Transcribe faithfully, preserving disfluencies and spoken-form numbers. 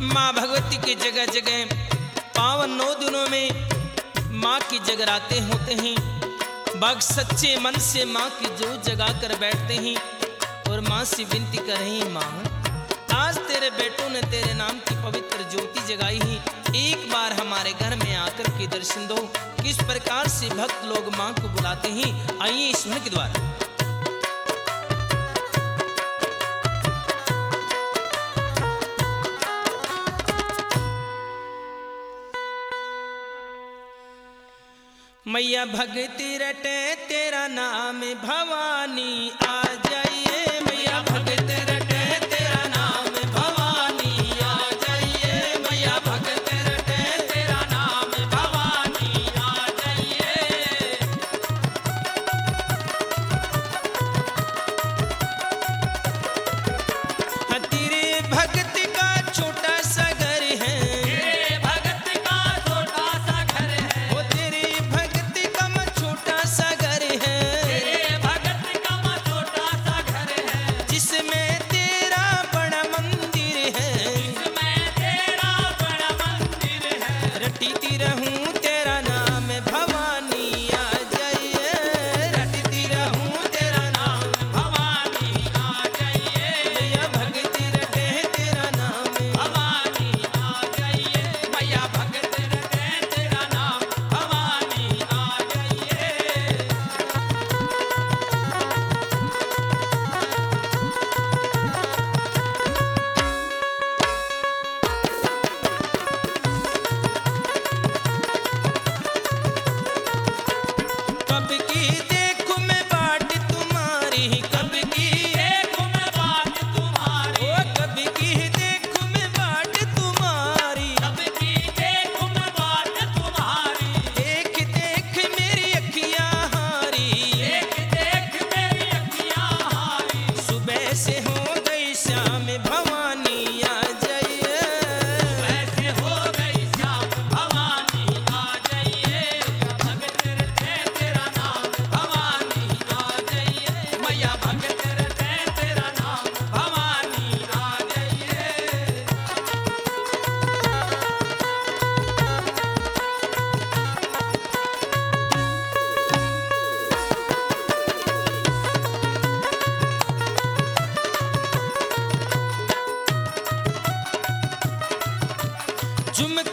माँ भगवती के जगह जगह पावन नौ दिनों में माँ की जगराते होते हैं। भक्त सच्चे मन से माँ की जोत जगा कर बैठते हैं और माँ से विनती कर रहे हैं, माँ आज तेरे बेटों ने तेरे नाम की पवित्र ज्योति जगाई है, एक बार हमारे घर में आकर के दर्शन दो। किस प्रकार से भक्त लोग माँ को बुलाते हैं, आइए इस ध्वनि के द्वारा। मैया भगती रटे तेरा नाम भवानी आ जाइए, मैया भगती रटे तेरा नाम भवानी आ जाइए, मैया भगती रटे तेरा नाम भवानी आ जाइए। तेरे भक्ति का छोटा सा घर है, तेरे भक्ति का छोटा सा घर है, वो तेरे भक्ति का छोटा सा घर है, तेरे भक्ति का छोटा सा घर है, जिसमें तेरा बड़ा मंदिर है, जिसमें तेरा बड़ा मंदिर है। रटती रहूं तेरा नाम भवानी आ जाइए, रटती रहूं तेरा नाम भवानी आ जाइए, मैया भगती रटे तेरा नाम भवानी आ जाइए, मैया भगती रटे तेरा नाम भवानी आ जाइए। कब की देखूं मैं बाट तुम्हारी, कब की देखूं मैं बाट तुम्हारी, ओ कब की देखूं मैं बाट तुम्हारी, कब की देखूं मैं बाट तुम्हारी। देख देख मेरी अखियां हारी, देख देख मेरी अखियां हारी, सुबह से हो गई शाम भवानी आ जाइए, सुबह से हो गई शाम भवानी आ जाइए, भगत रटे तेरा नाम भवानी आ जाइए, मैया भगत रटे तेरा नाम भवानी आ जाइए। झुमके